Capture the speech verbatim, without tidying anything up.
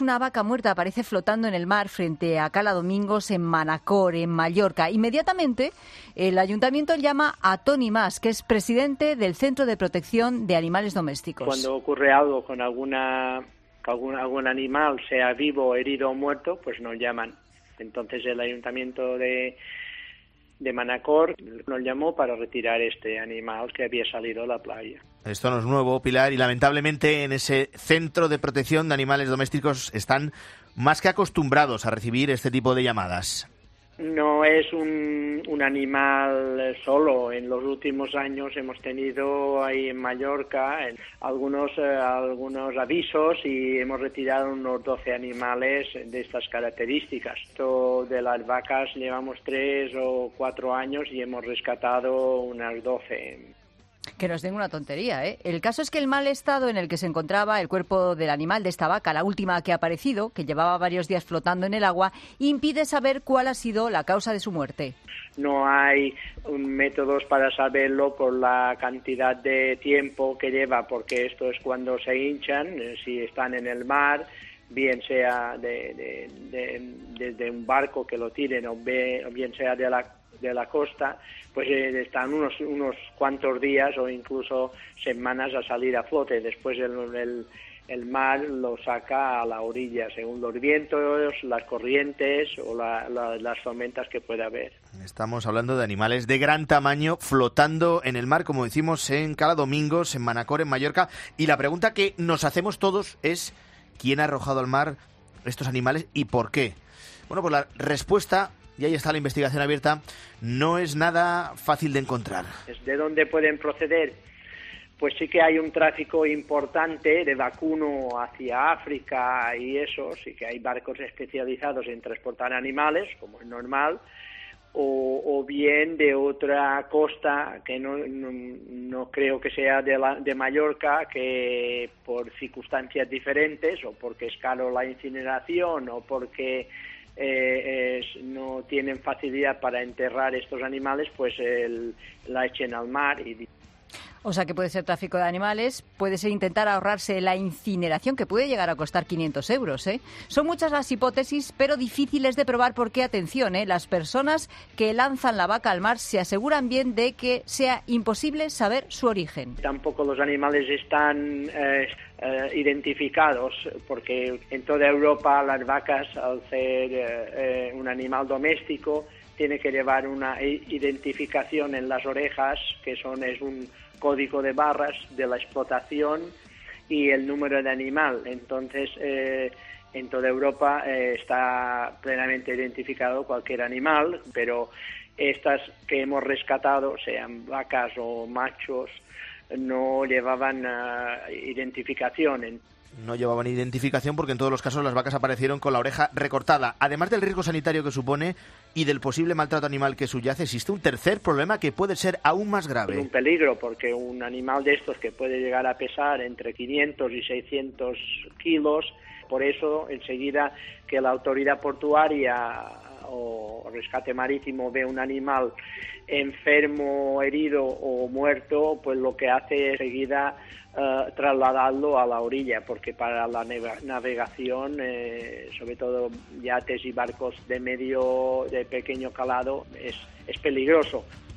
Una vaca muerta aparece flotando en el mar frente a Cala Domingos en Manacor, en Mallorca. Inmediatamente el ayuntamiento llama a Toni Mas, que es presidente del Centro de Protección de Animales Domésticos. Cuando ocurre algo con alguna, algún, algún animal, sea vivo, herido o muerto, pues nos llaman. Entonces el ayuntamiento de, de Manacor nos llamó para retirar este animal que había salido a la playa. Esto no es nuevo, Pilar, y lamentablemente en ese Centro de Protección de Animales Domésticos están más que acostumbrados a recibir este tipo de llamadas. No es un, un animal solo. En los últimos años hemos tenido ahí en Mallorca en algunos, eh, algunos avisos y hemos retirado unos doce animales de estas características. Esto de las vacas llevamos tres o cuatro años y hemos rescatado unas doce. Que nos den una tontería, ¿eh? El caso es que el mal estado en el que se encontraba el cuerpo del animal, de esta vaca, la última que ha aparecido, que llevaba varios días flotando en el agua, impide saber cuál ha sido la causa de su muerte. No hay un métodos para saberlo por la cantidad de tiempo que lleva, porque esto es cuando se hinchan, eh, si están en el mar, bien sea de, de, de, de, de un barco que lo tiren o, be, o bien sea de la de la costa, pues eh, están unos unos cuantos días o incluso semanas a salir a flote. Después el, el, el mar lo saca a la orilla, según los vientos, las corrientes o la, la, las tormentas que pueda haber. Estamos hablando de animales de gran tamaño flotando en el mar, como decimos, en Cala Domingos, en Manacor, en Mallorca. Y la pregunta que nos hacemos todos es: ¿quién ha arrojado al mar estos animales y por qué? Bueno, pues la respuesta, y ahí está la investigación abierta, no es nada fácil de encontrar. ¿De dónde pueden proceder? Pues sí que hay un tráfico importante de vacuno hacia África y eso, sí que hay barcos especializados en transportar animales, como es normal, o, o bien de otra costa, que no, no, no creo que sea de, la, de Mallorca, que por circunstancias diferentes, o porque es caro la incineración, o porque Eh, es, no tienen facilidad para enterrar estos animales, pues el, la echen al mar. Y... O sea que puede ser tráfico de animales, puede ser intentar ahorrarse la incineración, que puede llegar a costar quinientos euros. ¿eh? Son muchas las hipótesis, pero difíciles de probar porque, atención, ¿eh? las personas que lanzan la vaca al mar se aseguran bien de que sea imposible saber su origen. Tampoco los animales están eh, eh, identificados, porque en toda Europa las vacas, al ser eh, un animal doméstico, tiene que llevar una identificación en las orejas, que son es un código de barras de la explotación y el número de animal. Entonces, eh, en toda Europa eh, está plenamente identificado cualquier animal, pero estas que hemos rescatado, sean vacas o machos, no llevaban uh, identificación. No llevaban identificación porque en todos los casos las vacas aparecieron con la oreja recortada. Además del riesgo sanitario que supone y del posible maltrato animal que subyace, existe un tercer problema que puede ser aún más grave. Es un peligro, porque un animal de estos que puede llegar a pesar entre quinientos y seiscientos kilos, por eso enseguida que la autoridad portuaria o rescate marítimo ve un animal enfermo, herido o muerto, pues lo que hace es enseguida uh, trasladarlo a la orilla, porque para la navegación, eh, sobre todo yates y barcos de medio, de pequeño calado, es, es peligroso.